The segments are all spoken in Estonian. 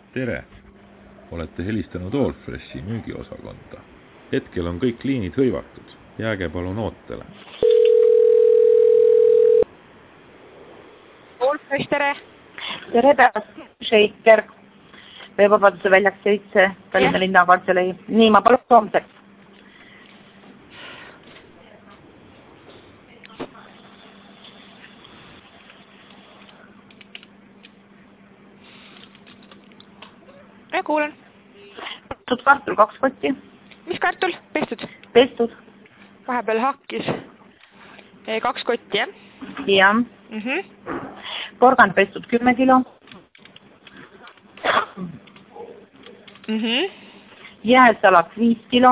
Tere! Olete helistanud Allfreshi müügiosakonda. Hetkel on kõik liinid hõivatud. Jääge palun ootele. Allfresh, tere! Tere päevast, Šeiker. Vabaduse väljak 7, Tallinna linnakantselei. Nii, ma palun homseks. Ja kuulen. Pestud kartul 2 kotti. Mis kartul? Pestud? Pestud. Vahepeal hakkis. 2 kotti, jah? Jah. Porgand pestud 10 kilo. Jääsalat 5 kilo.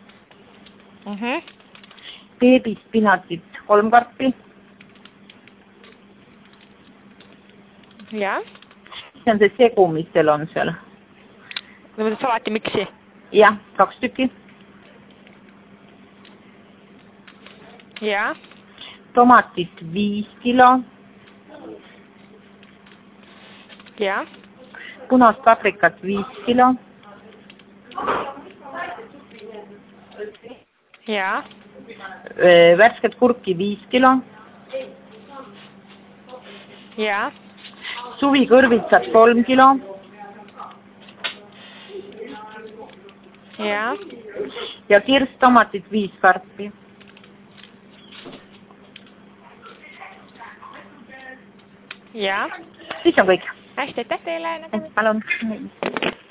Beebispinatsit 3 karpi. Jah. See on see segu, mis teil on seal. Salati miksi? Jah, 2 tükki. Jah. Tomatit 5 kilo. Jah. Punast paprikat 5 kilo. Jah. Värsket kurki 5 kilo. Jah. Suvikõrvitsat 3 kilo. Jah. Ja kirstomatit 5 karpi. Jah. Siis on kõik. Hästi, aitäh teile. Palun.